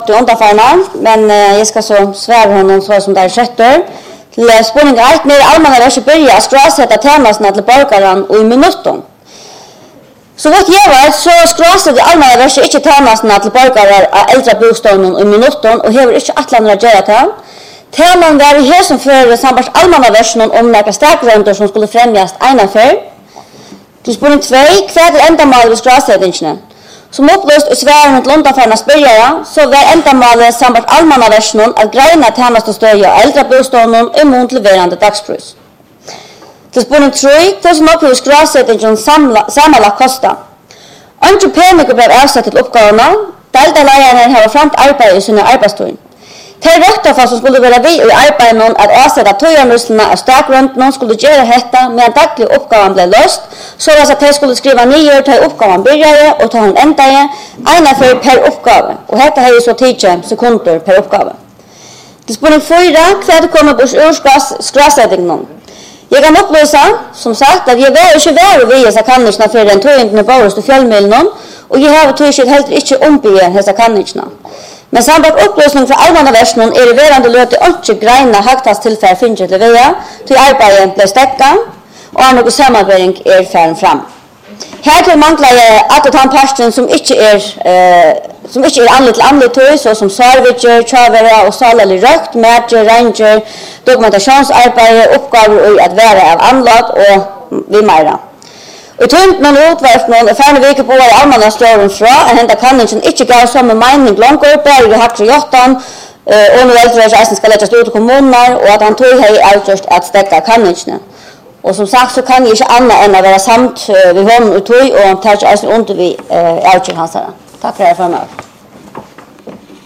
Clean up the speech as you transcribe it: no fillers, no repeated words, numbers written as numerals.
till underfarna, men jag ska så svära honom så som det är skötter. Till spårning 1 när allmänna verset börjar skråsätta tjänsterna till borgaren och i minuten. Så vad jag vet så skråsätter allmänna verset inte tjänsterna till borgare av äldre bostaden i minuten och har inte atlander att göra det. Teman var i här som för samband allmänna versen om några starkgrunder som skulle främjas innanför. Till spårning 2, kvad är ändamålet vid skråsättningen. Som upplöst i svären till undanfärnas börjare, så var ändamålet samband allmänna versen att grejna tjänstestöja av äldre bostaden i mån till verande dagspris. Till spårning 3, det som upplever skråsättningen sammanlagt kosta. Andre penninger blev avsatt till uppgåvorna, delta lejaren har framt arbete i sina arbetstøy. Til røkta som skulle være vi i arbeidet at avsette tøyanrøslene av stakgrøntene skulle gjøre dette med en daglig oppgaven ble løst, så at de skulle skrive nye til oppgaven begynte og til hun endte, ene per oppgave. Og dette har jo så 10 sekunder per oppgave. Til spårning 4, hva det kommer bort ur skråsettingen. Jeg kan opplyse, som sagt, at jeg var ikke være ved disse kanningene for den tøyendene borgerst og fjellmidlene, og jeg har tøyskilt heller ikke ombygget disse kanningene. Men samband upplösning för allmänna versen är det verande löte inte greina högtastillfärd finns till via till arbetet blir stäcka och någon samarbetning är färden fram. Här till manglar att ta en passion som inte är anligt till så som servicer, travera och salali rökt, mätger, ranger, dokumentationsarbete, uppgifter och att vara av anlag och vi mera. Och tunt någon utverkning är färdig vecka på i allmänna strålen fra en hända kanningen inte gav samma mening långt upp där i hackre jottan och nu äldre reisen ska läggas ut till kommuner och att han tog här utgjort att stäcka kanningen. Och som sagt så kan jag inte annat än att vara samt vid honom och tog och ta sig under vid utgjort hans här. Tack för det här för mig.